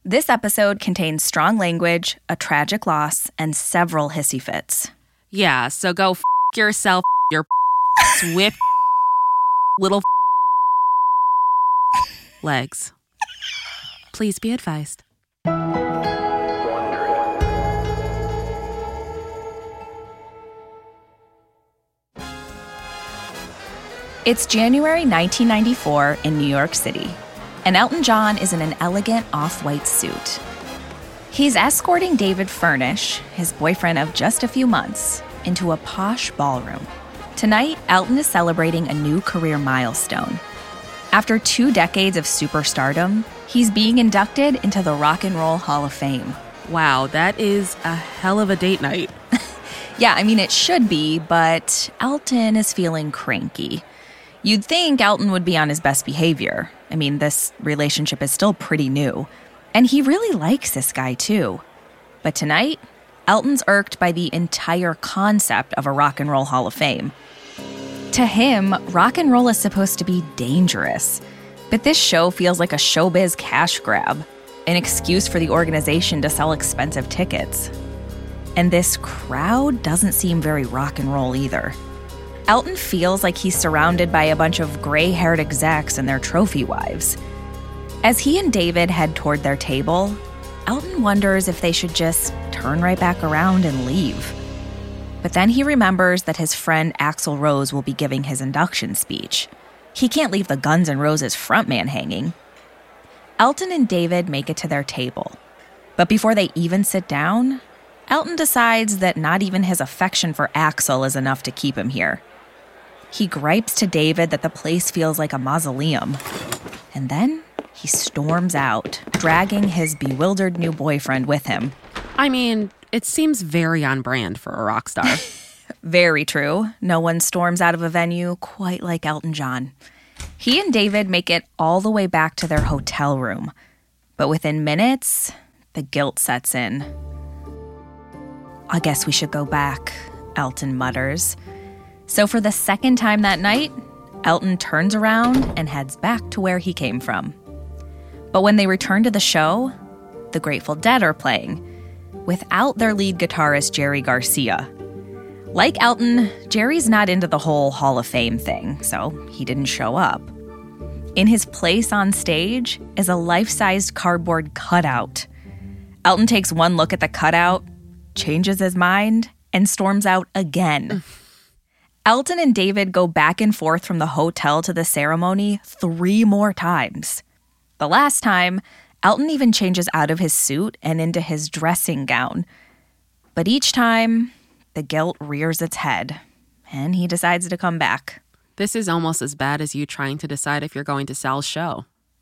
This episode contains strong language, a tragic loss, and several hissy fits. Yeah, so go yourself, your swift little legs. Please be advised. It's January 1994 in New York City, and Elton John is in an elegant off-white suit. He's escorting David Furnish, his boyfriend of just a few months, into a posh ballroom. Tonight, Elton is celebrating a new career milestone. After 2 decades of superstardom, he's being inducted into the Rock and Roll Hall of Fame. Wow, that is a hell of a date night. Yeah, I mean, it should be, but Elton is feeling cranky. You'd think Elton would be on his best behavior. I mean, this relationship is still pretty new. And he really likes this guy, too. But tonight, Elton's irked by the entire concept of a Rock and Roll Hall of Fame. To him, rock and roll is supposed to be dangerous. But this show feels like a showbiz cash grab, an excuse for the organization to sell expensive tickets. And this crowd doesn't seem very rock and roll either. Elton feels like he's surrounded by a bunch of gray-haired execs and their trophy wives. As he and David head toward their table, Elton wonders if they should just turn right back around and leave. But then he remembers that his friend Axl Rose will be giving his induction speech. He can't leave the Guns N' Roses frontman hanging. Elton and David make it to their table. But before they even sit down, Elton decides that not even his affection for Axl is enough to keep him here. He gripes to David that the place feels like a mausoleum. And then he storms out, dragging his bewildered new boyfriend with him. I mean, it seems very on brand for a rock star. Very true. No one storms out of a venue quite like Elton John. He and David make it all the way back to their hotel room. But within minutes, the guilt sets in. I guess we should go back, Elton mutters. So for the second time that night, Elton turns around and heads back to where he came from. But when they return to the show, the Grateful Dead are playing, without their lead guitarist Jerry Garcia. Like Elton, Jerry's not into the whole Hall of Fame thing, so he didn't show up. In his place on stage is a life-sized cardboard cutout. Elton takes one look at the cutout, changes his mind, and storms out again. Elton and David go back and forth from the hotel to the ceremony 3 more times. The last time, Elton even changes out of his suit and into his dressing gown. But each time, the guilt rears its head, and he decides to come back. This is almost as bad as you trying to decide if you're going to Sal's show.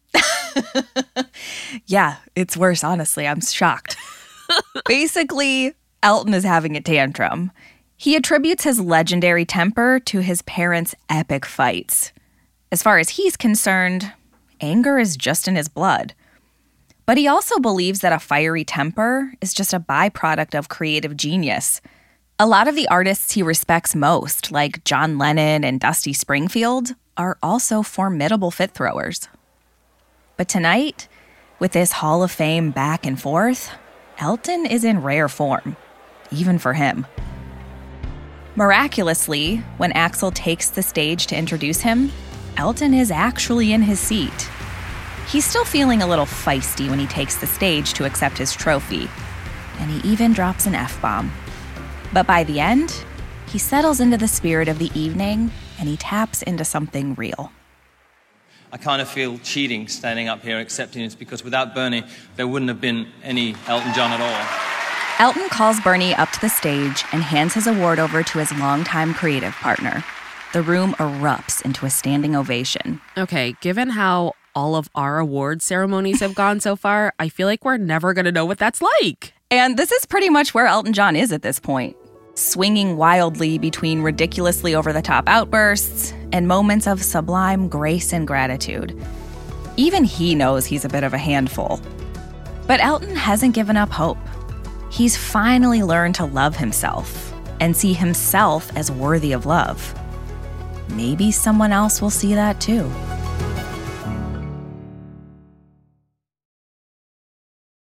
Yeah, it's worse, honestly. I'm shocked. Basically, Elton is having a tantrum. He attributes his legendary temper to his parents' epic fights. As far as he's concerned, anger is just in his blood. But he also believes that a fiery temper is just a byproduct of creative genius. A lot of the artists he respects most, like John Lennon and Dusty Springfield, are also formidable fit throwers. But tonight, with this Hall of Fame back and forth, Elton is in rare form, even for him. Miraculously, when Axl takes the stage to introduce him, Elton is actually in his seat. He's still feeling a little feisty when he takes the stage to accept his trophy, and he even drops an F-bomb. But by the end, he settles into the spirit of the evening, and he taps into something real. I kind of feel cheating standing up here accepting this because without Bernie, there wouldn't have been any Elton John at all. Elton calls Bernie up to the stage and hands his award over to his longtime creative partner. The room erupts into a standing ovation. Okay, given how all of our award ceremonies have gone so far, I feel like we're never going to know what that's like. And this is pretty much where Elton John is at this point, swinging wildly between ridiculously over-the-top outbursts and moments of sublime grace and gratitude. Even he knows he's a bit of a handful. But Elton hasn't given up hope. He's finally learned to love himself and see himself as worthy of love. Maybe someone else will see that too.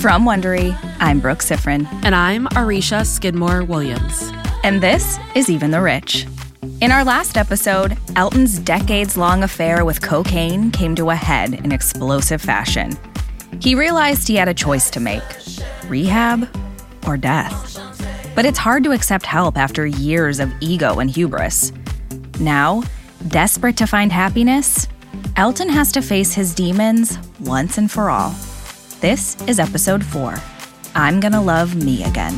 From Wondery, I'm Brooke Sifrin. And I'm Arisha Skidmore Williams. And this is Even the Rich. In our last episode, Elton's decades-long affair with cocaine came to a head in explosive fashion. He realized he had a choice to make: rehab or death. But it's hard to accept help after years of ego and hubris. Now, desperate to find happiness, Elton has to face his demons once and for all. This is episode 4. I'm Gonna Love Me Again.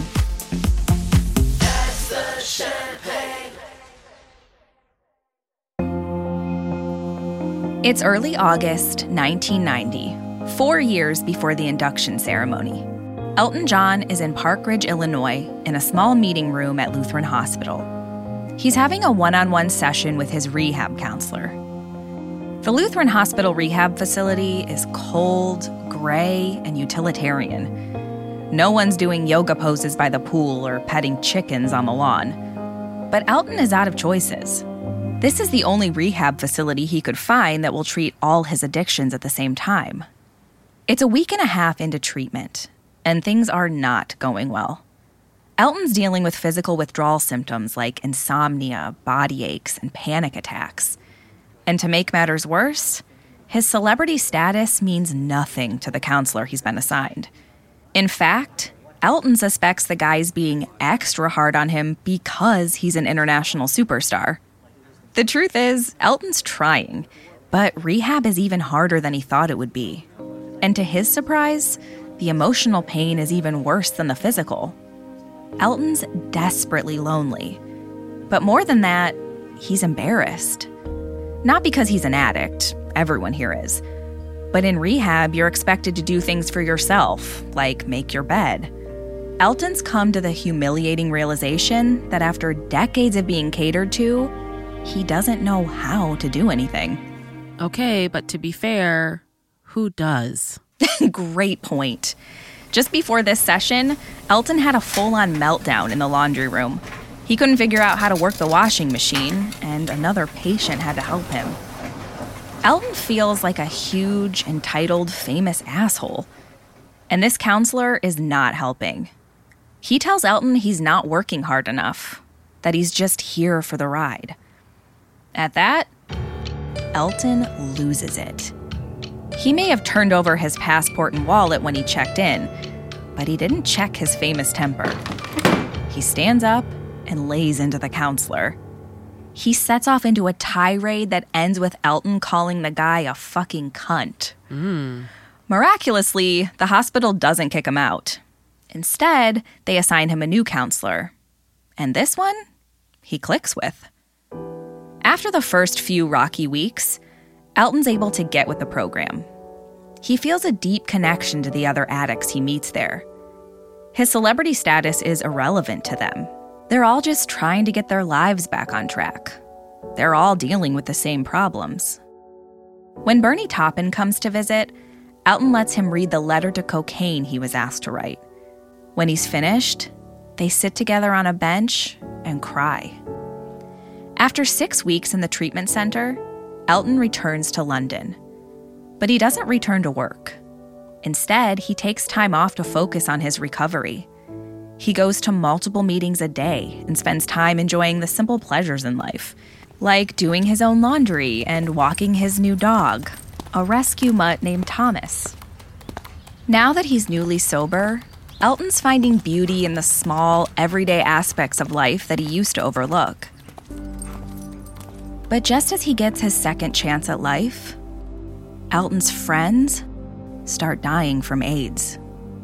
It's early August 1990, 4 years before the induction ceremony. Elton John is in Park Ridge, Illinois, in a small meeting room at Lutheran Hospital. He's having a one-on-one session with his rehab counselor. The Lutheran Hospital rehab facility is cold, gray, and utilitarian. No one's doing yoga poses by the pool or petting chickens on the lawn. But Elton is out of choices. This is the only rehab facility he could find that will treat all his addictions at the same time. It's a week and a half into treatment, and things are not going well. Elton's dealing with physical withdrawal symptoms like insomnia, body aches, and panic attacks. And to make matters worse, his celebrity status means nothing to the counselor he's been assigned. In fact, Elton suspects the guy's being extra hard on him because he's an international superstar. The truth is, Elton's trying, but rehab is even harder than he thought it would be. And to his surprise, the emotional pain is even worse than the physical. Elton's desperately lonely. But more than that, he's embarrassed. Not because he's an addict, everyone here is. But in rehab, you're expected to do things for yourself, like make your bed. Elton's come to the humiliating realization that after decades of being catered to, he doesn't know how to do anything. Okay, but to be fair, who does? Great point. Just before this session, Elton had a full-on meltdown in the laundry room. He couldn't figure out how to work the washing machine, and another patient had to help him. Elton feels like a huge, entitled, famous asshole. And this counselor is not helping. He tells Elton he's not working hard enough, that he's just here for the ride. At that, Elton loses it. He may have turned over his passport and wallet when he checked in, but he didn't check his famous temper. He stands up and lays into the counselor. He sets off into a tirade that ends with Elton calling the guy a fucking cunt. Miraculously, the hospital doesn't kick him out. Instead, they assign him a new counselor. And this one, he clicks with. After the first few rocky weeks, Elton's able to get with the program. He feels a deep connection to the other addicts he meets there. His celebrity status is irrelevant to them. They're all just trying to get their lives back on track. They're all dealing with the same problems. When Bernie Taupin comes to visit, Elton lets him read the letter to cocaine he was asked to write. When he's finished, they sit together on a bench and cry. After 6 weeks in the treatment center, Elton returns to London. But he doesn't return to work. Instead, he takes time off to focus on his recovery. He goes to multiple meetings a day and spends time enjoying the simple pleasures in life, like doing his own laundry and walking his new dog, a rescue mutt named Thomas. Now that he's newly sober, Elton's finding beauty in the small, everyday aspects of life that he used to overlook. But just as he gets his second chance at life, Elton's friends start dying from AIDS.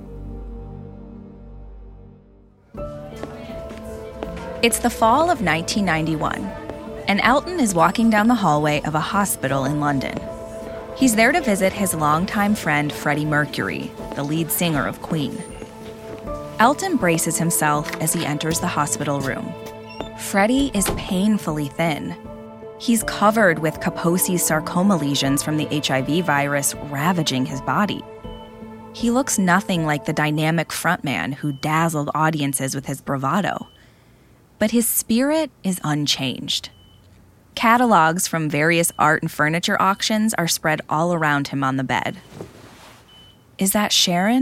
It's the fall of 1991, and Elton is walking down the hallway of a hospital in London. He's there to visit his longtime friend Freddie Mercury, the lead singer of Queen. Elton braces himself as he enters the hospital room. Freddie is painfully thin. He's covered with Kaposi's sarcoma lesions from the HIV virus ravaging his body. He looks nothing like the dynamic frontman who dazzled audiences with his bravado. But his spirit is unchanged. Catalogs from various art and furniture auctions are spread all around him on the bed. Is that Sharon?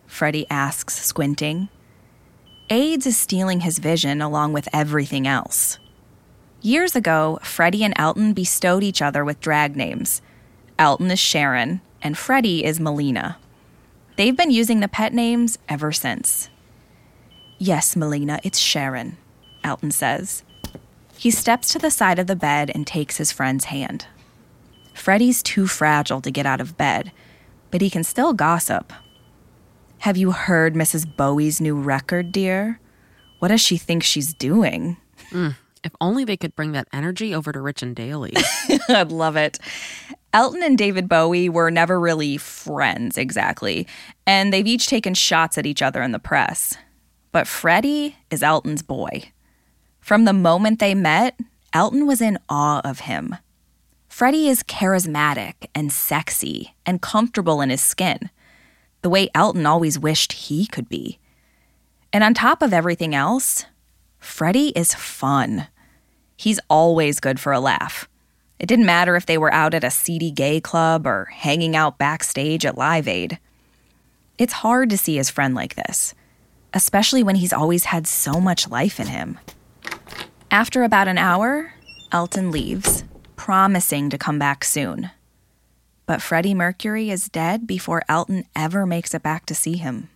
Freddie asks, squinting. AIDS is stealing his vision along with everything else. Years ago, Freddie and Elton bestowed each other with drag names. Elton is Sharon, and Freddie is Melina. They've been using the pet names ever since. Yes, Melina, it's Sharon, Elton says. He steps to the side of the bed and takes his friend's hand. Freddie's too fragile to get out of bed, but he can still gossip. Have you heard Mrs. Bowie's new record, dear? What does she think she's doing? If only they could bring that energy over to Rich and Daly. I'd love it. Elton and David Bowie were never really friends, exactly, and they've each taken shots at each other in the press. But Freddie is Elton's boy. From the moment they met, Elton was in awe of him. Freddie is charismatic and sexy and comfortable in his skin, the way Elton always wished he could be. And on top of everything else, Freddie is fun. He's always good for a laugh. It didn't matter if they were out at a seedy gay club or hanging out backstage at Live Aid. It's hard to see his friend like this, especially when he's always had so much life in him. After about an hour, Elton leaves, promising to come back soon. But Freddie Mercury is dead before Elton ever makes it back to see him.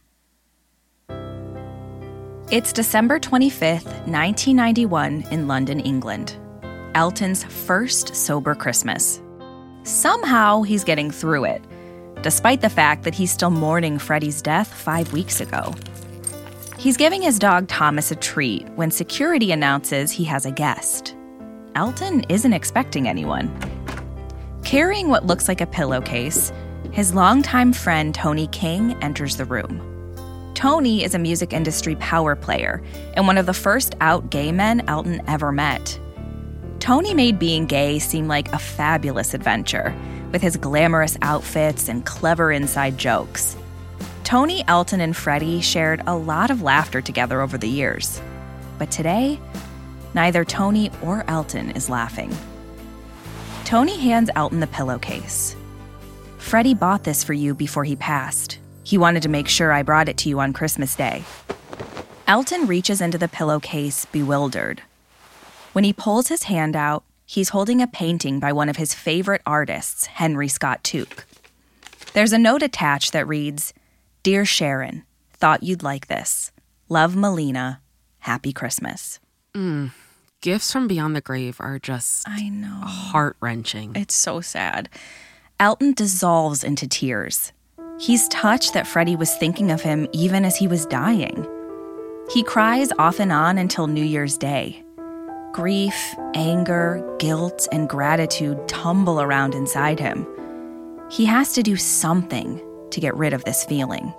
It's December 25th, 1991 in London, England. Elton's first sober Christmas. Somehow he's getting through it, despite the fact that he's still mourning Freddie's death 5 weeks ago. He's giving his dog Thomas a treat when security announces he has a guest. Elton isn't expecting anyone. Carrying what looks like a pillowcase, his longtime friend Tony King enters the room. Tony is a music industry power player and one of the first out gay men Elton ever met. Tony made being gay seem like a fabulous adventure, with his glamorous outfits and clever inside jokes. Tony, Elton, and Freddie shared a lot of laughter together over the years. But today, neither Tony or Elton is laughing. Tony hands Elton the pillowcase. Freddie bought this for you before he passed. He wanted to make sure I brought it to you on Christmas Day. Elton reaches into the pillowcase, bewildered. When he pulls his hand out, he's holding a painting by one of his favorite artists, Henry Scott Tuke. There's a note attached that reads, "Dear Sharon, thought you'd like this. Love, Melina. Happy Christmas." Gifts from beyond the grave are just heart-wrenching. It's so sad. Elton dissolves into tears. He's touched that Freddie was thinking of him even as he was dying. He cries off and on until New Year's Day. Grief, anger, guilt, and gratitude tumble around inside him. He has to do something to get rid of this feeling.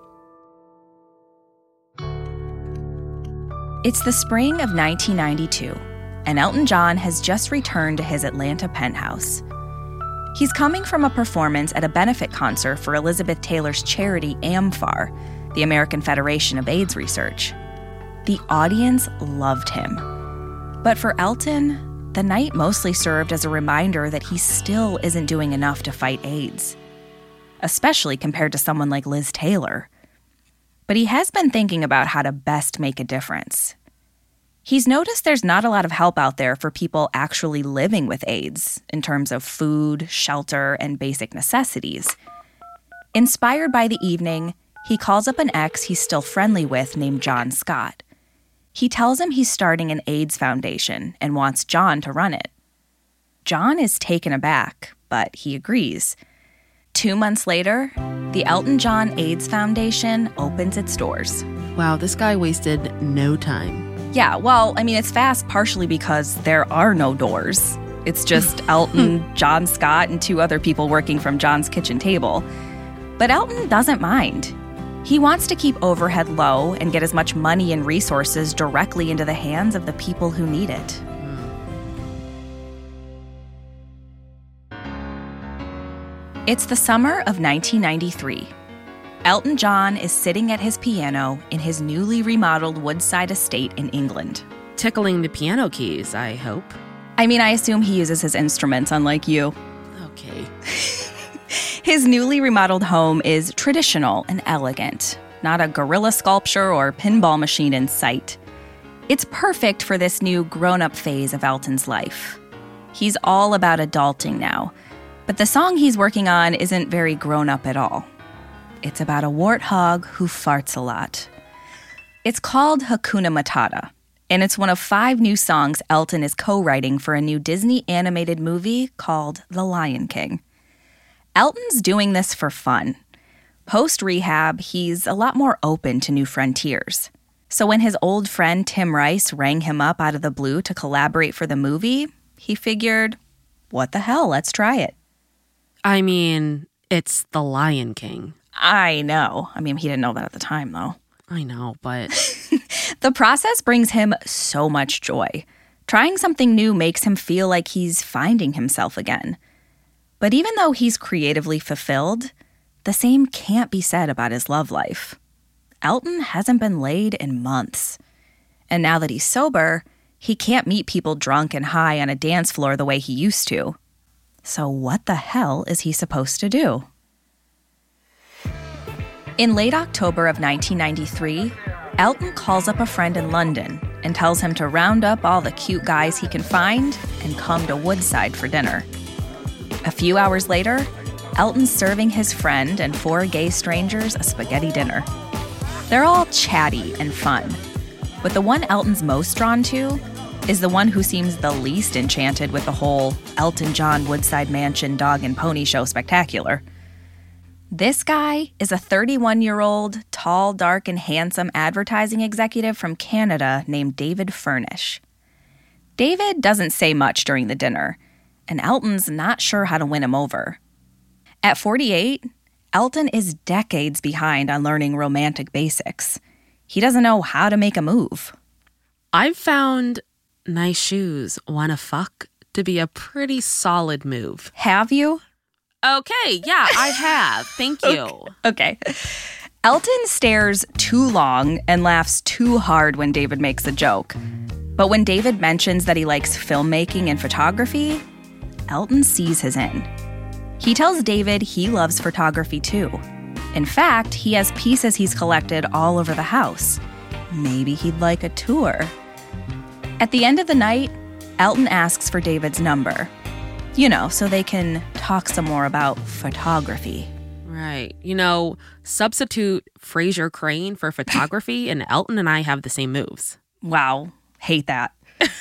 It's the spring of 1992, and Elton John has just returned to his Atlanta penthouse. He's coming from a performance at a benefit concert for Elizabeth Taylor's charity AMFAR, the American Federation of AIDS Research. The audience loved him. But for Elton, the night mostly served as a reminder that he still isn't doing enough to fight AIDS, especially compared to someone like Liz Taylor. But he has been thinking about how to best make a difference. He's noticed there's not a lot of help out there for people actually living with AIDS in terms of food, shelter, and basic necessities. Inspired by the evening, he calls up an ex he's still friendly with named John Scott. He tells him he's starting an AIDS foundation and wants John to run it. John is taken aback, but he agrees. 2 months later, the Elton John AIDS Foundation opens its doors. Wow, this guy wasted no time. Yeah, well, I mean, it's fast partially because there are no doors. It's just Elton, John Scott, and 2 other people working from John's kitchen table. But Elton doesn't mind. He wants to keep overhead low and get as much money and resources directly into the hands of the people who need it. It's the summer of 1993. Elton John is sitting at his piano in his newly remodeled Woodside estate in England. Tickling the piano keys, I hope. I mean, I assume he uses his instruments, unlike you. Okay. His newly remodeled home is traditional and elegant, not a gorilla sculpture or pinball machine in sight. It's perfect for this new grown-up phase of Elton's life. He's all about adulting now, but the song he's working on isn't very grown-up at all. It's about a warthog who farts a lot. It's called Hakuna Matata, and it's one of 5 new songs Elton is co-writing for a new Disney animated movie called The Lion King. Elton's doing this for fun. Post-rehab, he's a lot more open to new frontiers. So when his old friend Tim Rice rang him up out of the blue to collaborate for the movie, he figured, what the hell, let's try it. I mean, it's The Lion King. I know. I mean, he didn't know that at the time, though. I know, but... The process brings him so much joy. Trying something new makes him feel like he's finding himself again. But even though he's creatively fulfilled, the same can't be said about his love life. Elton hasn't been laid in months. And now that he's sober, he can't meet people drunk and high on a dance floor the way he used to. So what the hell is he supposed to do? In late October of 1993, Elton calls up a friend in London and tells him to round up all the cute guys he can find and come to Woodside for dinner. A few hours later, Elton's serving his friend and 4 gay strangers a spaghetti dinner. They're all chatty and fun, but the one Elton's most drawn to is the one who seems the least enchanted with the whole Elton John Woodside Mansion dog and pony show spectacular. This guy is a 31-year-old, tall, dark, and handsome advertising executive from Canada named David Furnish. David doesn't say much during the dinner, and Elton's not sure how to win him over. At 48, Elton is decades behind on learning romantic basics. He doesn't know how to make a move. I've found nice shoes, wanna fuck to be a pretty solid move. Have you? Okay, yeah, I have. Thank you. Okay. Elton stares too long and laughs too hard when David makes a joke. But when David mentions that he likes filmmaking and photography, Elton sees his in. He tells David he loves photography too. In fact, he has pieces he's collected all over the house. Maybe he'd like a tour. At the end of the night, Elton asks for David's number. You know, so they can talk some more about photography. Right. Substitute Fraser Crane for photography, and Elton and I have the same moves. Wow. Hate that.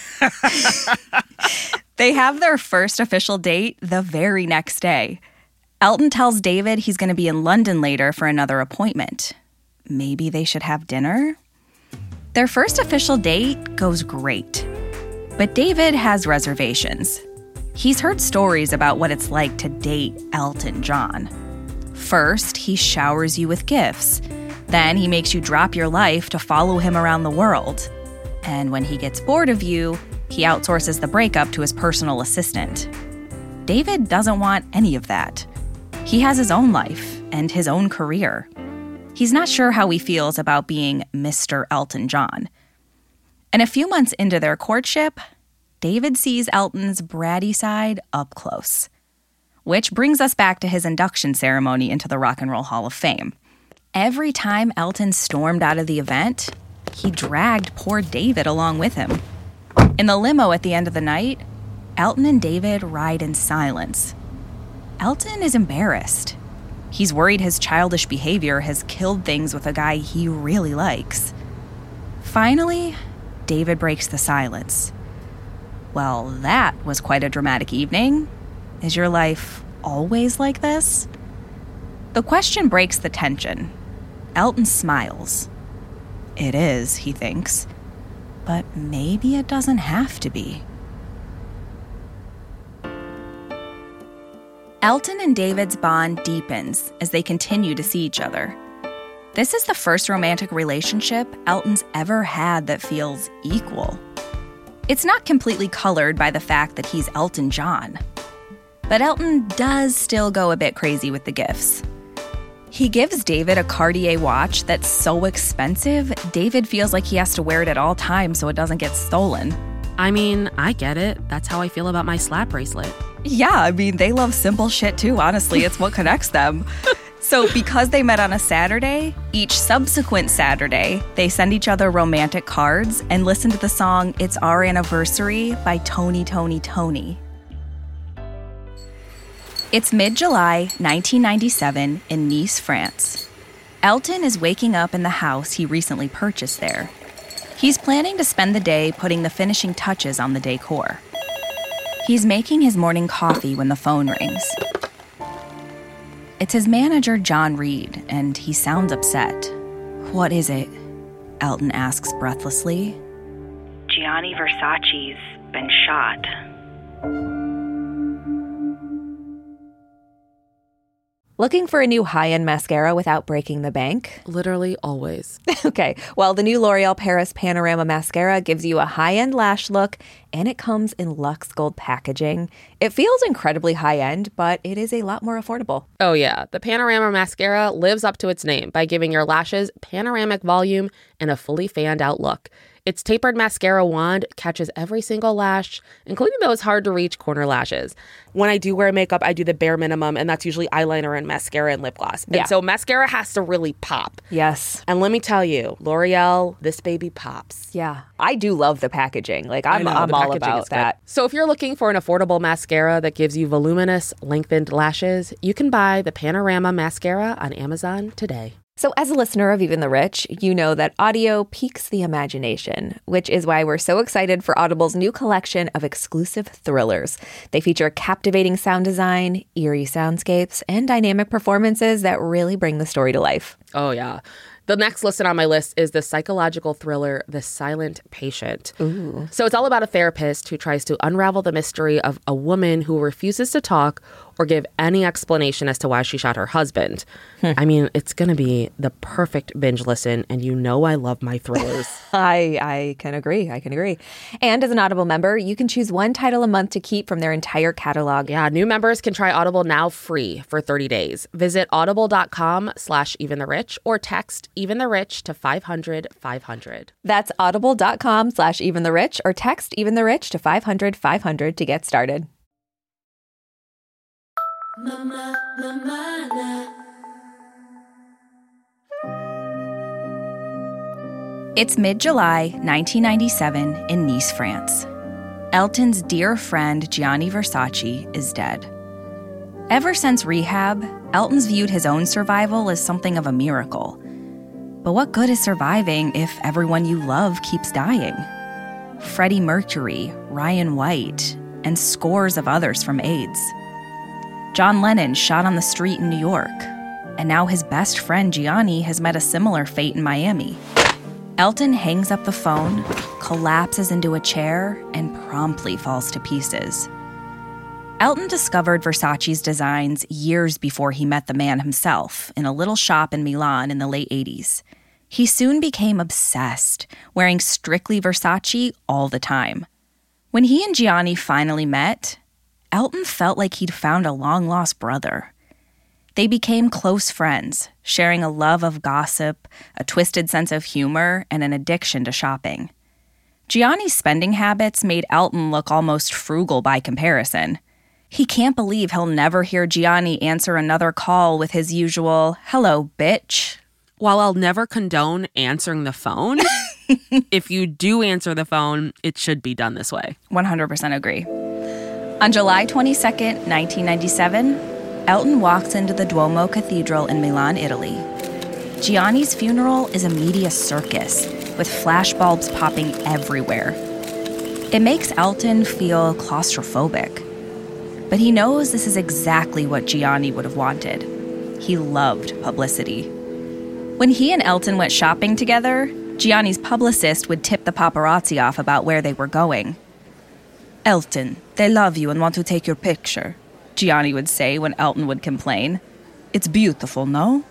They have their first official date the very next day. Elton tells David he's going to be in London later for another appointment. Maybe they should have dinner? Their first official date goes great. But David has reservations. He's heard stories about what it's like to date Elton John. First, he showers you with gifts. Then he makes you drop your life to follow him around the world. And when he gets bored of you, he outsources the breakup to his personal assistant. David doesn't want any of that. He has his own life and his own career. He's not sure how he feels about being Mr. Elton John. And a few months into their courtship, David sees Elton's bratty side up close. Which brings us back to his induction ceremony into the Rock and Roll Hall of Fame. Every time Elton stormed out of the event, he dragged poor David along with him. In the limo at the end of the night, Elton and David ride in silence. Elton is embarrassed. He's worried his childish behavior has killed things with a guy he really likes. Finally, David breaks the silence. Well, that was quite a dramatic evening. Is your life always like this? The question breaks the tension. Elton smiles. It is, he thinks. But maybe it doesn't have to be. Elton and David's bond deepens as they continue to see each other. This is the first romantic relationship Elton's ever had that feels equal. It's not completely colored by the fact that he's Elton John. But Elton does still go a bit crazy with the gifts. He gives David a Cartier watch that's so expensive, David feels like he has to wear it at all times so it doesn't get stolen. I mean, I get it. That's how I feel about my slap bracelet. Yeah, I mean, they love simple shit too, honestly. It's what connects them. So because they met on a Saturday, each subsequent Saturday, they send each other romantic cards and listen to the song It's Our Anniversary by Tony, Tony, Tony. It's mid-July 1997 in Nice, France. Elton is waking up in the house he recently purchased there. He's planning to spend the day putting the finishing touches on the decor. He's making his morning coffee when the phone rings. It's his manager, John Reed, and he sounds upset. "What is it?" Elton asks breathlessly. Gianni Versace's been shot. Looking for a new high-end mascara without breaking the bank? Literally always. Okay, well, the new L'Oreal Paris Panorama Mascara gives you a high-end lash look, and it comes in Luxe Gold packaging. It feels incredibly high-end, but it is a lot more affordable. Oh yeah, the Panorama Mascara lives up to its name by giving your lashes panoramic volume and a fully fanned out look. Its tapered mascara wand catches every single lash, including those hard-to-reach corner lashes. When I do wear makeup, I do the bare minimum, and that's usually eyeliner and mascara and lip gloss. And so mascara has to really pop. Yes. And let me tell you, L'Oreal, this baby pops. Yeah. I do love the packaging. Like, I'm all about that. So if you're looking for an affordable mascara that gives you voluminous, lengthened lashes, you can buy the Panorama Mascara on Amazon today. So as a listener of Even the Rich, you know that audio piques the imagination, which is why we're so excited for Audible's new collection of exclusive thrillers. They feature captivating sound design, eerie soundscapes, and dynamic performances that really bring the story to life. Oh, yeah. The next listed on my list is the psychological thriller, The Silent Patient. Ooh. So it's all about a therapist who tries to unravel the mystery of a woman who refuses to talk or give any explanation as to why she shot her husband. I mean, it's going to be the perfect binge listen, and you know I love my thrillers. I can agree. And as an Audible member, you can choose one title a month to keep from their entire catalog. Yeah, new members can try Audible now free for 30 days. Visit audible.com/eventherich or text Even the Rich to 500-500. That's audible.com/eventherich or text Even the Rich to 500-500 to get started. It's mid-July 1997 in Nice, France. Elton's dear friend Gianni Versace is dead. Ever since rehab, Elton's viewed his own survival as something of a miracle. But what good is surviving if everyone you love keeps dying? Freddie Mercury, Ryan White, and scores of others from AIDS. John Lennon shot on the street in New York, and now his best friend Gianni has met a similar fate in Miami. Elton hangs up the phone, collapses into a chair, and promptly falls to pieces. Elton discovered Versace's designs years before he met the man himself in a little shop in Milan in the late 80s. He soon became obsessed, wearing strictly Versace all the time. When he and Gianni finally met, Elton felt like he'd found a long-lost brother. They became close friends, sharing a love of gossip, a twisted sense of humor, and an addiction to shopping. Gianni's spending habits made Elton look almost frugal by comparison. He can't believe he'll never hear Gianni answer another call with his usual, "Hello, bitch." While I'll never condone answering the phone, if you do answer the phone, it should be done this way. 100% agree. On July 22nd, 1997, Elton walks into the Duomo Cathedral in Milan, Italy. Gianni's funeral is a media circus, with flashbulbs popping everywhere. It makes Elton feel claustrophobic. But he knows this is exactly what Gianni would have wanted. He loved publicity. When he and Elton went shopping together, Gianni's publicist would tip the paparazzi off about where they were going. "Elton, they love you and want to take your picture," Gianni would say when Elton would complain. "It's beautiful, no?"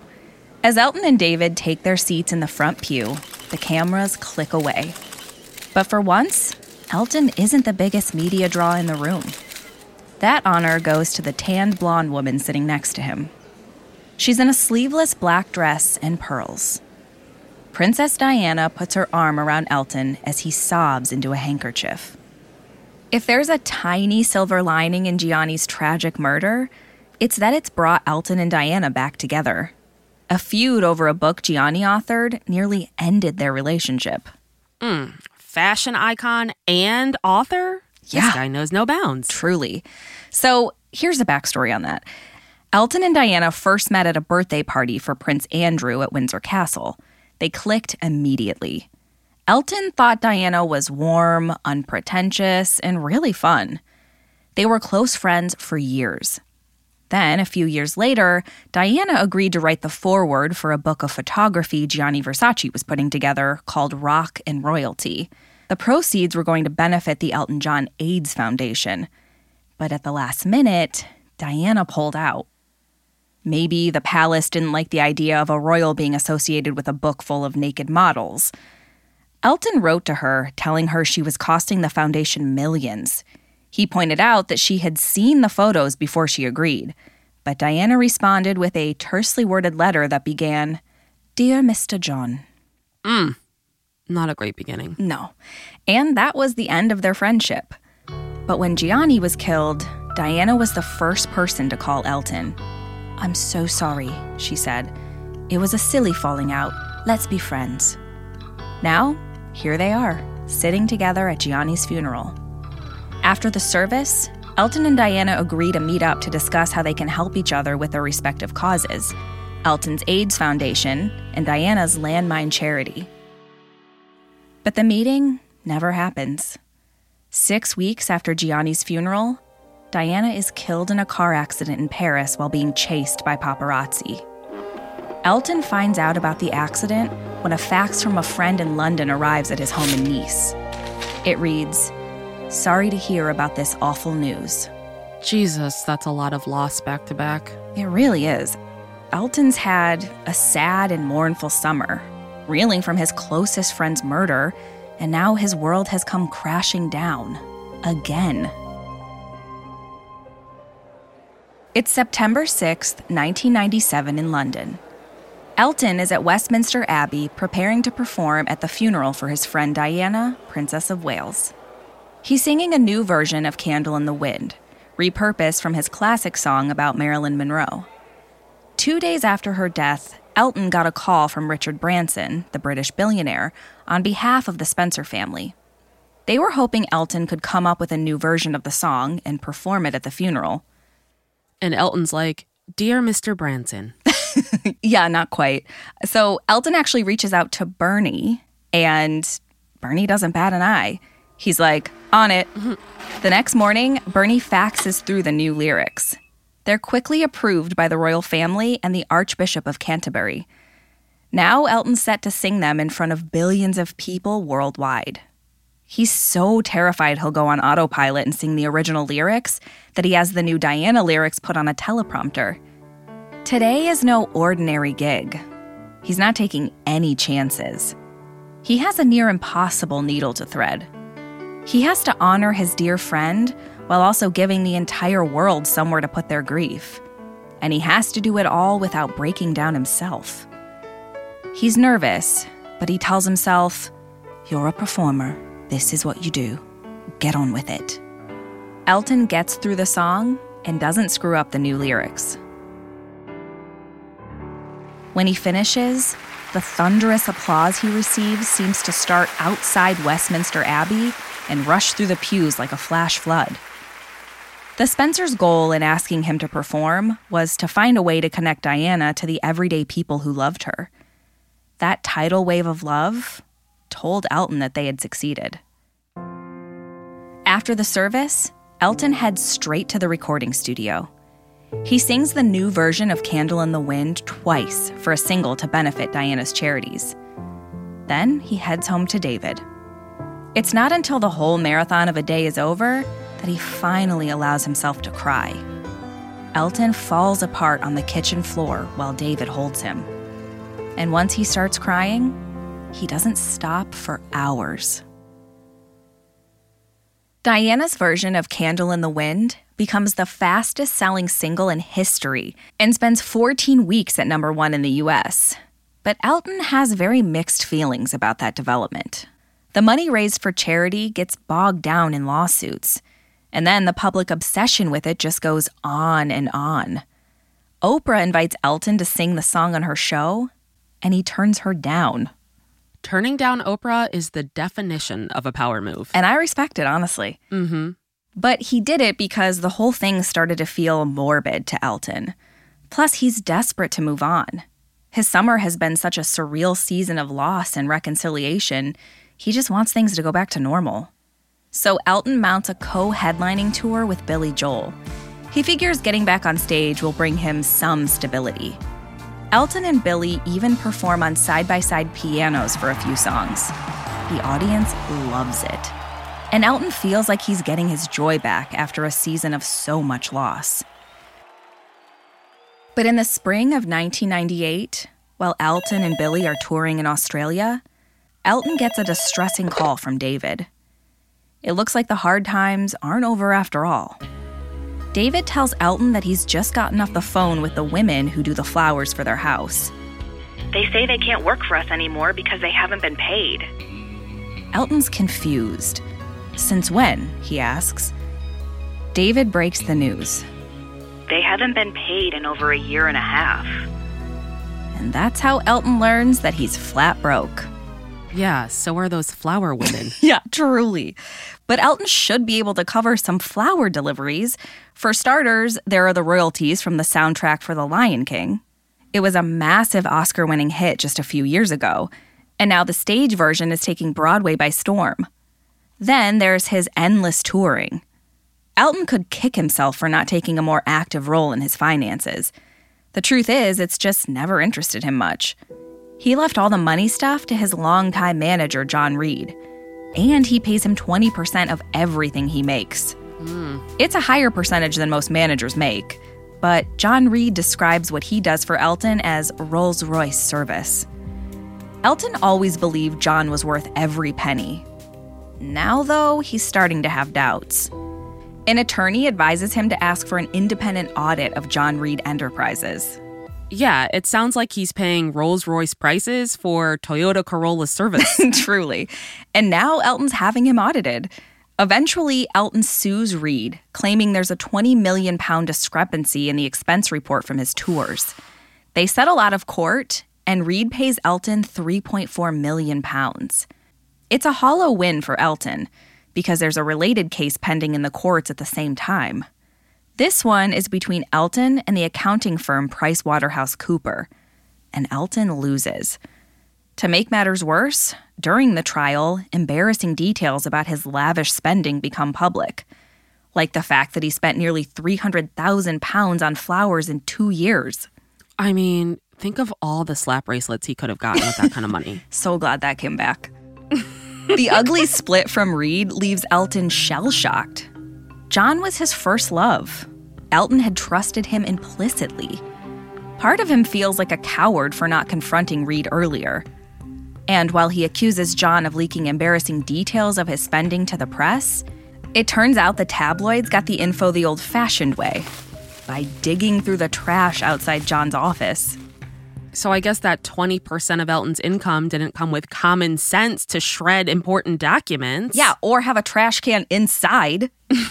As Elton and David take their seats in the front pew, the cameras click away. But for once, Elton isn't the biggest media draw in the room. That honor goes to the tanned blonde woman sitting next to him. She's in a sleeveless black dress and pearls. Princess Diana puts her arm around Elton as he sobs into a handkerchief. If there's a tiny silver lining in Gianni's tragic murder, it's that it's brought Elton and Diana back together. A feud over a book Gianni authored nearly ended their relationship. Fashion icon and author? Yeah. This guy knows no bounds. Truly. So here's the backstory on that. Elton and Diana first met at a birthday party for Prince Andrew at Windsor Castle. They clicked immediately. Elton thought Diana was warm, unpretentious, and really fun. They were close friends for years. Then, a few years later, Diana agreed to write the foreword for a book of photography Gianni Versace was putting together called Rock and Royalty. The proceeds were going to benefit the Elton John AIDS Foundation. But at the last minute, Diana pulled out. Maybe the palace didn't like the idea of a royal being associated with a book full of naked models. Elton wrote to her, telling her she was costing the foundation millions. He pointed out that she had seen the photos before she agreed, but Diana responded with a tersely worded letter that began, "Dear Mr. John." Not a great beginning. No. And that was the end of their friendship. But when Gianni was killed, Diana was the first person to call Elton. "I'm so sorry," she said. "It was a silly falling out. Let's be friends." Now, here they are, sitting together at Gianni's funeral. After the service, Elton and Diana agree to meet up to discuss how they can help each other with their respective causes, Elton's AIDS Foundation and Diana's landmine charity. But the meeting never happens. 6 weeks after Gianni's funeral, Diana is killed in a car accident in Paris while being chased by paparazzi. Elton finds out about the accident when a fax from a friend in London arrives at his home in Nice. It reads, "Sorry to hear about this awful news." Jesus, that's a lot of loss back to back. It really is. Elton's had a sad and mournful summer, reeling from his closest friend's murder, and now his world has come crashing down. Again. It's September 6th, 1997 in London. Elton is at Westminster Abbey preparing to perform at the funeral for his friend Diana, Princess of Wales. He's singing a new version of Candle in the Wind, repurposed from his classic song about Marilyn Monroe. 2 days after her death, Elton got a call from Richard Branson, the British billionaire, on behalf of the Spencer family. They were hoping Elton could come up with a new version of the song and perform it at the funeral. And Elton's like, "Dear Mr. Branson." Yeah, not quite. So Elton actually reaches out to Bernie, and Bernie doesn't bat an eye. He's like, "On it." The next morning, Bernie faxes through the new lyrics. They're quickly approved by the royal family and the Archbishop of Canterbury. Now Elton's set to sing them in front of billions of people worldwide. He's so terrified he'll go on autopilot and sing the original lyrics that he has the new Diana lyrics put on a teleprompter. Today is no ordinary gig. He's not taking any chances. He has a near impossible needle to thread. He has to honor his dear friend while also giving the entire world somewhere to put their grief. And he has to do it all without breaking down himself. He's nervous, but he tells himself, "You're a performer. This is what you do. Get on with it." Elton gets through the song and doesn't screw up the new lyrics. When he finishes, the thunderous applause he receives seems to start outside Westminster Abbey and rush through the pews like a flash flood. The Spencers' goal in asking him to perform was to find a way to connect Diana to the everyday people who loved her. That tidal wave of love told Elton that they had succeeded. After the service, Elton heads straight to the recording studio. He sings the new version of Candle in the Wind twice for a single to benefit Diana's charities. Then he heads home to David. It's not until the whole marathon of a day is over that he finally allows himself to cry. Elton falls apart on the kitchen floor while David holds him. And once he starts crying, he doesn't stop for hours. Diana's version of Candle in the Wind becomes the fastest-selling single in history and spends 14 weeks at #1 in the US. But Elton has very mixed feelings about that development. The money raised for charity gets bogged down in lawsuits, and then the public obsession with it just goes on and on. Oprah invites Elton to sing the song on her show, and he turns her down. Turning down Oprah is the definition of a power move. And I respect it, honestly. Mm-hmm. But he did it because the whole thing started to feel morbid to Elton. Plus, he's desperate to move on. His summer has been such a surreal season of loss and reconciliation, he just wants things to go back to normal. So Elton mounts a co-headlining tour with Billy Joel. He figures getting back on stage will bring him some stability. Elton and Billy even perform on side-by-side pianos for a few songs. The audience loves it. And Elton feels like he's getting his joy back after a season of so much loss. But in the spring of 1998, while Elton and Billy are touring in Australia, Elton gets a distressing call from David. It looks like the hard times aren't over after all. David tells Elton that he's just gotten off the phone with the women who do the flowers for their house. They say they can't work for us anymore because they haven't been paid. Elton's confused. Since when? He asks. David breaks the news. They haven't been paid in over a year and a half. And that's how Elton learns that he's flat broke. Yeah, so are those flower women. Yeah, truly. But Elton should be able to cover some flower deliveries. For starters, there are the royalties from the soundtrack for The Lion King. It was a massive Oscar-winning hit just a few years ago, and now the stage version is taking Broadway by storm. Then there's his endless touring. Elton could kick himself for not taking a more active role in his finances. The truth is, it's just never interested him much. He left all the money stuff to his longtime manager, John Reed. And he pays him 20% of everything he makes. It's a higher percentage than most managers make, but John Reed describes what he does for Elton as Rolls-Royce service. Elton always believed John was worth every penny. Now, though, he's starting to have doubts. An attorney advises him to ask for an independent audit of John Reed Enterprises. Yeah, it sounds like he's paying Rolls-Royce prices for Toyota Corolla service. Truly. And now Elton's having him audited. Eventually, Elton sues Reed, claiming there's a £20 million discrepancy in the expense report from his tours. They settle out of court, and Reed pays Elton £3.4 million. It's a hollow win for Elton, because there's a related case pending in the courts at the same time. This one is between Elton and the accounting firm PricewaterhouseCoopers, and Elton loses. To make matters worse, during the trial, embarrassing details about his lavish spending become public, like the fact that he spent nearly £300,000 on flowers in 2 years. I mean, think of all the slap bracelets he could have gotten with that kind of money. So glad that came back. The ugly split from Reed leaves Elton shell-shocked. John was his first love. Elton had trusted him implicitly. Part of him feels like a coward for not confronting Reed earlier. And while he accuses John of leaking embarrassing details of his spending to the press, it turns out the tabloids got the info the old-fashioned way, by digging through the trash outside John's office. So I guess that 20% of Elton's income didn't come with common sense to shred important documents. Yeah, or have a trash can inside.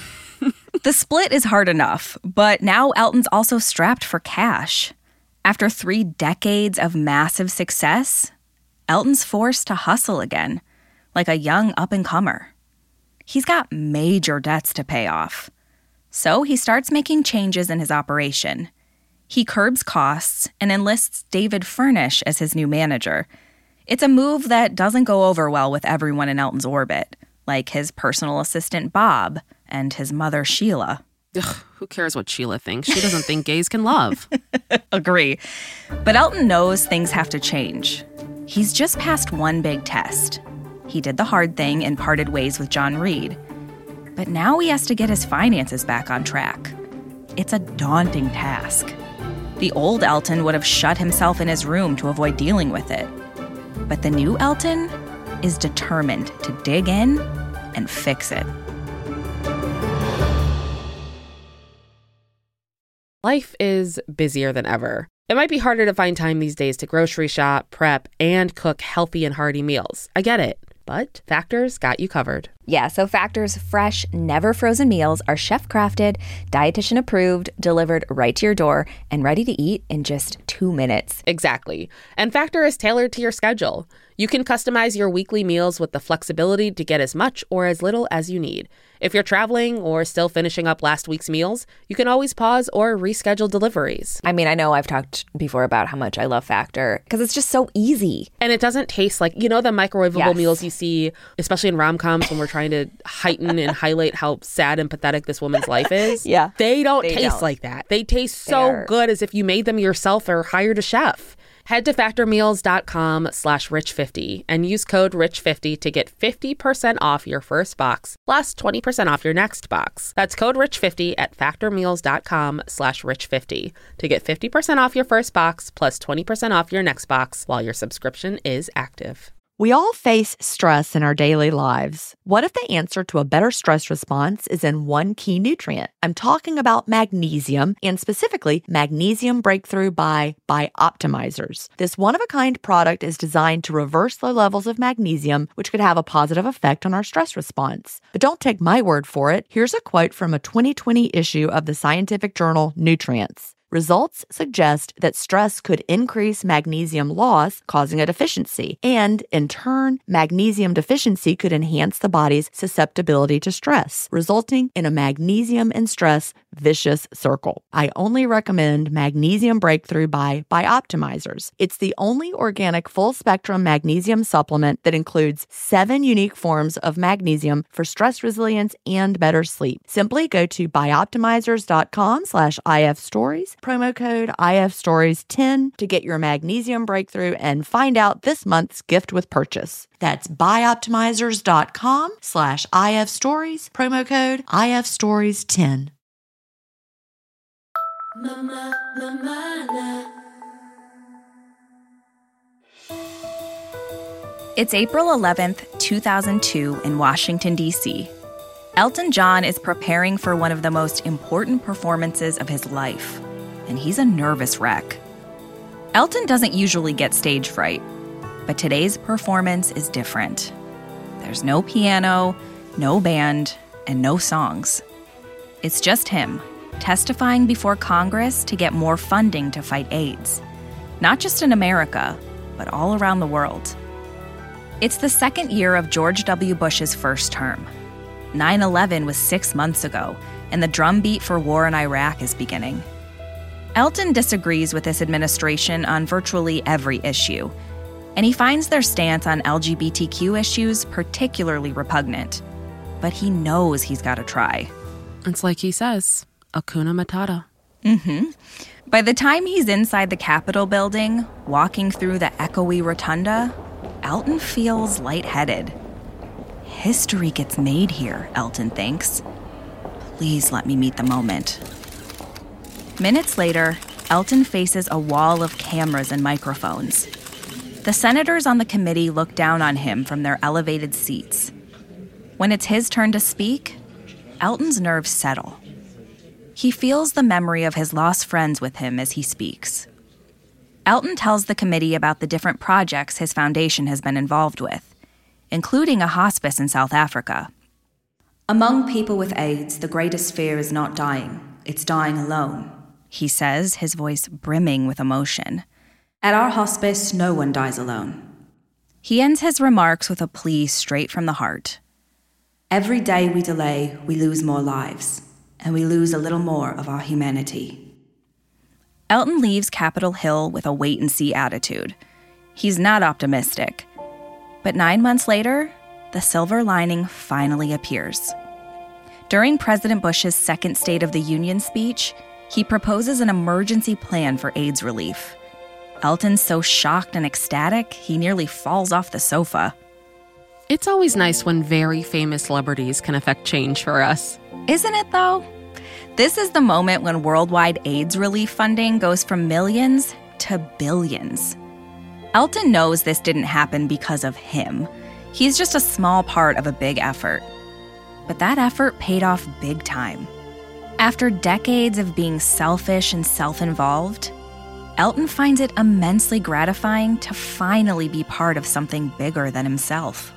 The split is hard enough, but now Elton's also strapped for cash. After 3 decades of massive success, Elton's forced to hustle again, like a young up-and-comer. He's got major debts to pay off. So he starts making changes in his operation. He curbs costs and enlists David Furnish as his new manager. It's a move that doesn't go over well with everyone in Elton's orbit, like his personal assistant Bob and his mother Sheila. Ugh, who cares what Sheila thinks? She doesn't think gays can love. Agree. But Elton knows things have to change. He's just passed one big test. He did the hard thing and parted ways with John Reed. But now he has to get his finances back on track. It's a daunting task. The old Elton would have shut himself in his room to avoid dealing with it. But the new Elton is determined to dig in and fix it. Life is busier than ever. It might be harder to find time these days to grocery shop, prep, and cook healthy and hearty meals. I get it, but Factor's got you covered. Yeah, so Factor's fresh, never frozen meals are chef-crafted, dietitian approved, delivered right to your door, and ready to eat in just 2 minutes. Exactly. And Factor is tailored to your schedule. You can customize your weekly meals with the flexibility to get as much or as little as you need. If you're traveling or still finishing up last week's meals, you can always pause or reschedule deliveries. I mean, I know I've talked before about how much I love Factor because it's just so easy. And it doesn't taste like, the microwavable Yes. meals you see, especially in rom-coms when we're trying to heighten and highlight how sad and pathetic this woman's life is. Yeah. They don't taste like that. They taste so good as if you made them yourself or hired a chef. Head to factormeals.com/rich50 and use code rich50 to get 50% off your first box plus 20% off your next box. That's code rich50 at factormeals.com/rich50 to get 50% off your first box plus 20% off your next box while your subscription is active. We all face stress in our daily lives. What if the answer to a better stress response is in one key nutrient? I'm talking about magnesium, and specifically Magnesium Breakthrough by Bioptimizers. This one-of-a-kind product is designed to reverse low levels of magnesium, which could have a positive effect on our stress response. But don't take my word for it. Here's a quote from a 2020 issue of the scientific journal Nutrients. Results suggest that stress could increase magnesium loss, causing a deficiency. And, in turn, magnesium deficiency could enhance the body's susceptibility to stress, resulting in a magnesium and stress vicious circle. I only recommend Magnesium Breakthrough by Bioptimizers. It's the only organic full-spectrum magnesium supplement that includes 7 unique forms of magnesium for stress resilience and better sleep. Simply go to bioptimizers.com/ifstories, promo code IFStories10 to get your Magnesium Breakthrough and find out this month's gift with purchase. That's bioptimizers.com/IFstories, promo code IFStories10. It's April 11th, 2002 in Washington, D.C. Elton John is preparing for one of the most important performances of his life, and he's a nervous wreck. Elton doesn't usually get stage fright, but today's performance is different. There's no piano, no band, and no songs. It's just him, testifying before Congress to get more funding to fight AIDS, not just in America, but all around the world. It's the second year of George W. Bush's first term. 9/11 was 6 months ago, and the drumbeat for war in Iraq is beginning. Elton disagrees with this administration on virtually every issue, and he finds their stance on LGBTQ issues particularly repugnant. But he knows he's got to try. It's like he says, Hakuna Matata. By the time he's inside the Capitol building, walking through the echoey rotunda, Elton feels lightheaded. History gets made here, Elton thinks. Please let me meet the moment. Minutes later, Elton faces a wall of cameras and microphones. The senators on the committee look down on him from their elevated seats. When it's his turn to speak, Elton's nerves settle. He feels the memory of his lost friends with him as he speaks. Elton tells the committee about the different projects his foundation has been involved with, including a hospice in South Africa. Among people with AIDS, the greatest fear is not dying, it's dying alone, he says, his voice brimming with emotion. At our hospice, no one dies alone. He ends his remarks with a plea straight from the heart. Every day we delay, we lose more lives, and we lose a little more of our humanity. Elton leaves Capitol Hill with a wait-and-see attitude. He's not optimistic. But 9 months later, the silver lining finally appears. During President Bush's second State of the Union speech, he proposes an emergency plan for AIDS relief. Elton's so shocked and ecstatic, he nearly falls off the sofa. It's always nice when very famous celebrities can affect change for us. Isn't it, though? This is the moment when worldwide AIDS relief funding goes from millions to billions. Elton knows this didn't happen because of him. He's just a small part of a big effort. But that effort paid off big time. After decades of being selfish and self-involved, Elton finds it immensely gratifying to finally be part of something bigger than himself.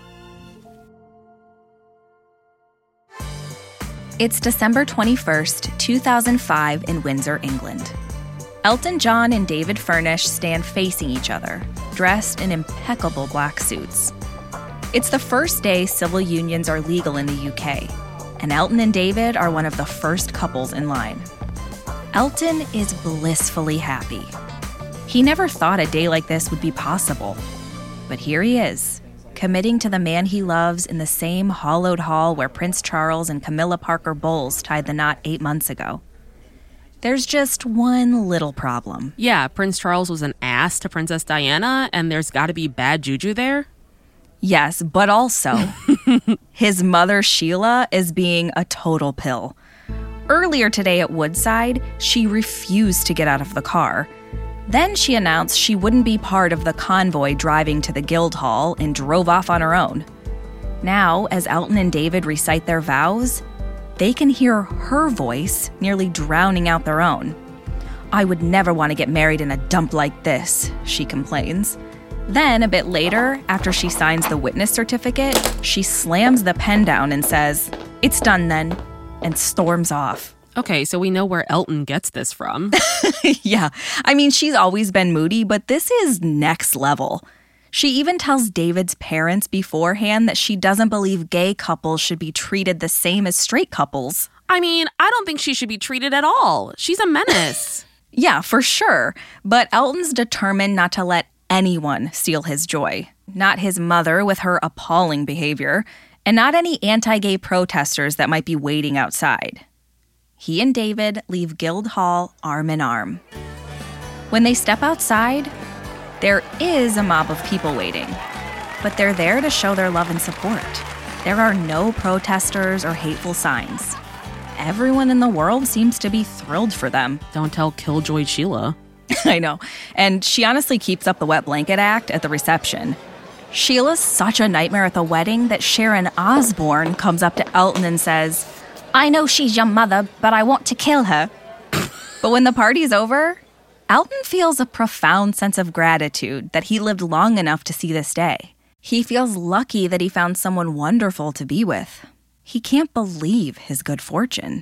It's December 21st, 2005 in Windsor, England. Elton John and David Furnish stand facing each other, dressed in impeccable black suits. It's the first day civil unions are legal in the UK, and Elton and David are one of the first couples in line. Elton is blissfully happy. He never thought a day like this would be possible, but here he is, committing to the man he loves in the same hollowed hall where Prince Charles and Camilla Parker Bowles tied the knot 8 months ago. There's just one little problem. Yeah, Prince Charles was an ass to Princess Diana, and there's got to be bad juju there? Yes, but also, his mother Sheila is being a total pill. Earlier today at Woodside, she refused to get out of the car. Then she announced she wouldn't be part of the convoy driving to the Guildhall and drove off on her own. Now, as Elton and David recite their vows, they can hear her voice nearly drowning out their own. "I would never want to get married in a dump like this," she complains. Then, a bit later, after she signs the witness certificate, she slams the pen down and says, "It's done then," and storms off. Okay, so we know where Elton gets this from. Yeah, I mean, she's always been moody, but this is next level. She even tells David's parents beforehand that she doesn't believe gay couples should be treated the same as straight couples. I mean, I don't think she should be treated at all. She's a menace. Yeah, for sure. But Elton's determined not to let anyone steal his joy. Not his mother with her appalling behavior, and not any anti-gay protesters that might be waiting outside. He and David leave Guildhall arm in arm. When they step outside, there is a mob of people waiting, but they're there to show their love and support. There are no protesters or hateful signs. Everyone in the world seems to be thrilled for them. Don't tell Killjoy Sheila. I know. And she honestly keeps up the wet blanket act at the reception. Sheila's such a nightmare at the wedding that Sharon Osbourne comes up to Elton and says, "I know she's your mother, but I want to kill her." But when the party's over, Elton feels a profound sense of gratitude that he lived long enough to see this day. He feels lucky that he found someone wonderful to be with. He can't believe his good fortune.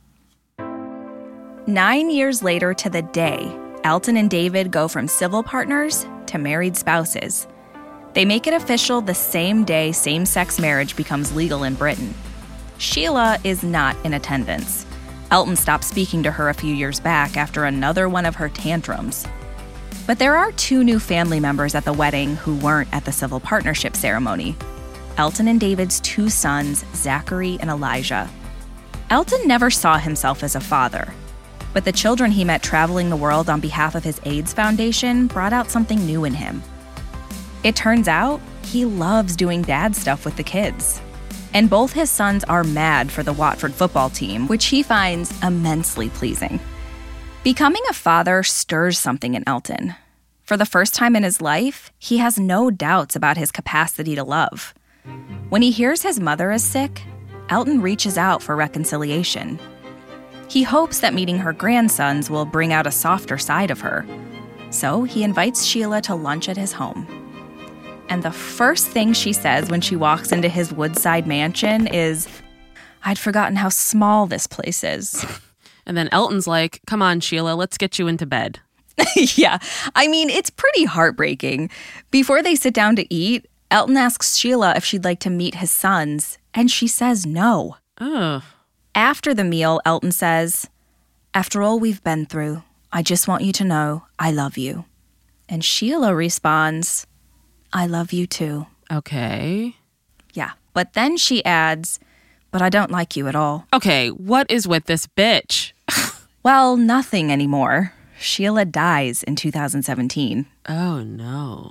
9 years later to the day, Elton and David go from civil partners to married spouses. They make it official the same day same-sex marriage becomes legal in Britain. Sheila is not in attendance. Elton stopped speaking to her a few years back after another one of her tantrums. But there are 2 new family members at the wedding who weren't at the civil partnership ceremony. Elton and David's 2 sons, Zachary and Elijah. Elton never saw himself as a father, but the children he met traveling the world on behalf of his AIDS Foundation brought out something new in him. It turns out he loves doing dad stuff with the kids. And both his sons are mad for the Watford football team, which he finds immensely pleasing. Becoming a father stirs something in Elton. For the first time in his life, he has no doubts about his capacity to love. When he hears his mother is sick, Elton reaches out for reconciliation. He hopes that meeting her grandsons will bring out a softer side of her. So he invites Sheila to lunch at his home. And the first thing she says when she walks into his Woodside mansion is, "I'd forgotten how small this place is." And then Elton's like, "Come on, Sheila, let's get you into bed." Yeah, I mean, it's pretty heartbreaking. Before they sit down to eat, Elton asks Sheila if she'd like to meet his sons, and she says no. Ugh. After the meal, Elton says, "After all we've been through, I just want you to know I love you." And Sheila responds, "I love you too." Okay. Yeah, but then she adds, "But I don't like you at all." Okay, what is with this bitch? Well, nothing anymore. Sheila dies in 2017. Oh, no.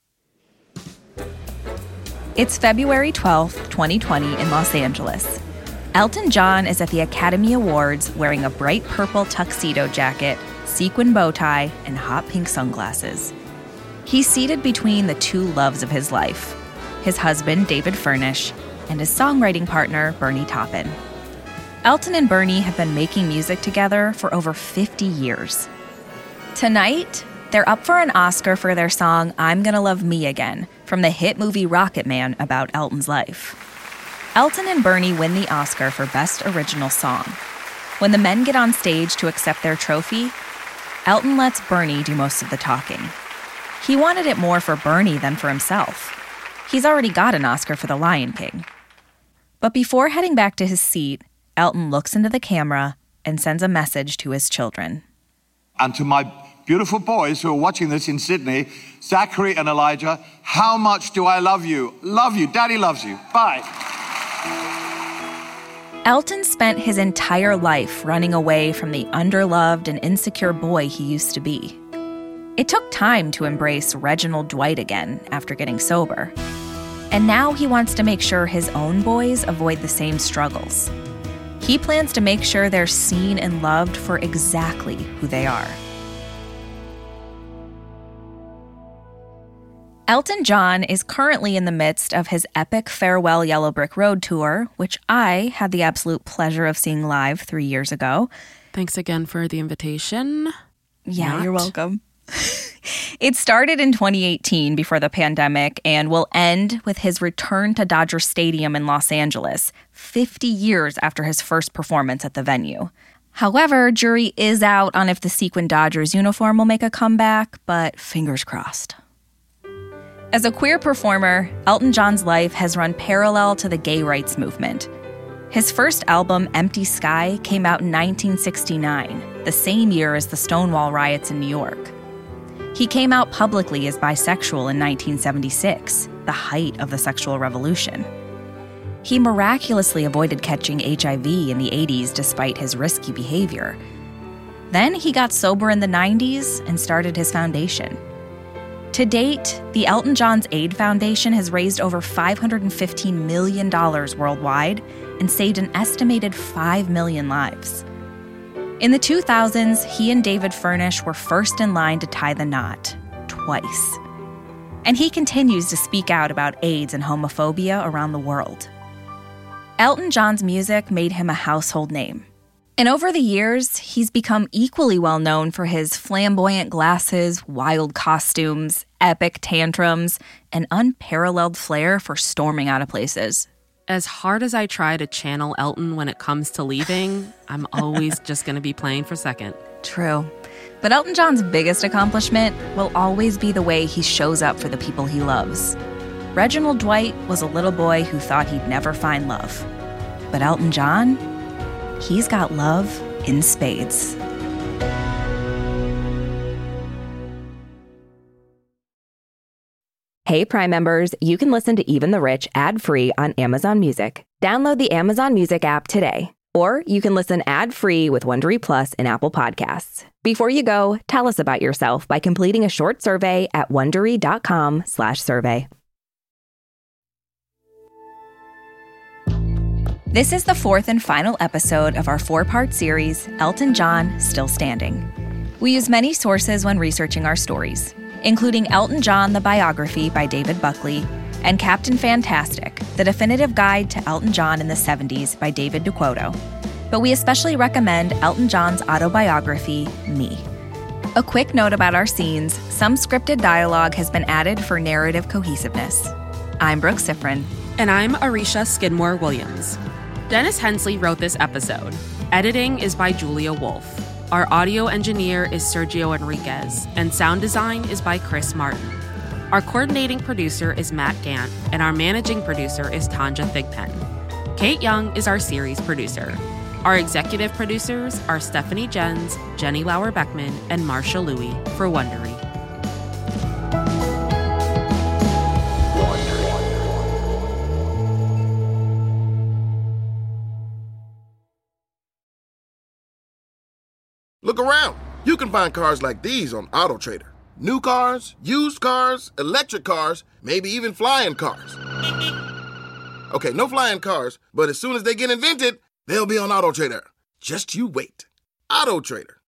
It's February 12th, 2020 in Los Angeles. Elton John is at the Academy Awards wearing a bright purple tuxedo jacket, sequin bow tie, and hot pink sunglasses. He's seated between the 2 loves of his life, his husband, David Furnish, and his songwriting partner, Bernie Taupin. Elton and Bernie have been making music together for over 50 years. Tonight, they're up for an Oscar for their song I'm Gonna Love Me Again from the hit movie Rocket Man about Elton's life. Elton and Bernie win the Oscar for Best Original Song. When the men get on stage to accept their trophy, Elton lets Bernie do most of the talking. He wanted it more for Bernie than for himself. He's already got an Oscar for The Lion King. But before heading back to his seat, Elton looks into the camera and sends a message to his children. And to my beautiful boys who are watching this in Sydney, Zachary and Elijah, how much do I love you? Love you. Daddy loves you. Bye. Elton spent his entire life running away from the underloved and insecure boy he used to be. It took time to embrace Reginald Dwight again after getting sober. And now he wants to make sure his own boys avoid the same struggles. He plans to make sure they're seen and loved for exactly who they are. Elton John is currently in the midst of his epic Farewell Yellow Brick Road tour, which I had the absolute pleasure of seeing live 3 years ago. Thanks again for the invitation. Yeah, you're welcome. It started in 2018 before the pandemic and will end with his return to Dodger Stadium in Los Angeles, 50 years after his first performance at the venue. However, jury is out on if the sequin Dodgers uniform will make a comeback, but fingers crossed. As a queer performer, Elton John's life has run parallel to the gay rights movement. His first album, Empty Sky, came out in 1969, the same year as the Stonewall riots in New York. He came out publicly as bisexual in 1976, the height of the sexual revolution. He miraculously avoided catching HIV in the 80s despite his risky behavior. Then he got sober in the 90s and started his foundation. To date, the Elton John's Aid Foundation has raised over $515 million worldwide and saved an estimated 5 million lives. In the 2000s, he and David Furnish were first in line to tie the knot, twice. And he continues to speak out about AIDS and homophobia around the world. Elton John's music made him a household name. And over the years, he's become equally well known for his flamboyant glasses, wild costumes, epic tantrums, and unparalleled flair for storming out of places. As hard as I try to channel Elton when it comes to leaving, I'm always just going to be playing for second. True. But Elton John's biggest accomplishment will always be the way he shows up for the people he loves. Reginald Dwight was a little boy who thought he'd never find love. But Elton John, he's got love in spades. Hey, Prime members, you can listen to Even the Rich ad-free on Amazon Music. Download the Amazon Music app today. Or you can listen ad-free with Wondery Plus and Apple Podcasts. Before you go, tell us about yourself by completing a short survey at Wondery.com/survey. This is the fourth and final episode of our 4-part series, Elton John, Still Standing. We use many sources when researching our stories, including Elton John, the biography by David Buckley, and Captain Fantastic, the definitive guide to Elton John in the 70s by David DeQuoto. But we especially recommend Elton John's autobiography, Me. A quick note about our scenes, some scripted dialogue has been added for narrative cohesiveness. I'm Brooke Sifrin. And I'm Arisha Skidmore-Williams. Dennis Hensley wrote this episode. Editing is by Julia Wolf. Our audio engineer is Sergio Enriquez, and sound design is by Chris Martin. Our coordinating producer is Matt Gant, and our managing producer is Tanja Thigpen. Kate Young is our series producer. Our executive producers are Stephanie Jens, Jenny Lauer-Beckman, and Marsha Louie for Wondery. Look around. You can find cars like these on AutoTrader. New cars, used cars, electric cars, maybe even flying cars. Okay, no flying cars, but as soon as they get invented, they'll be on AutoTrader. Just you wait. AutoTrader.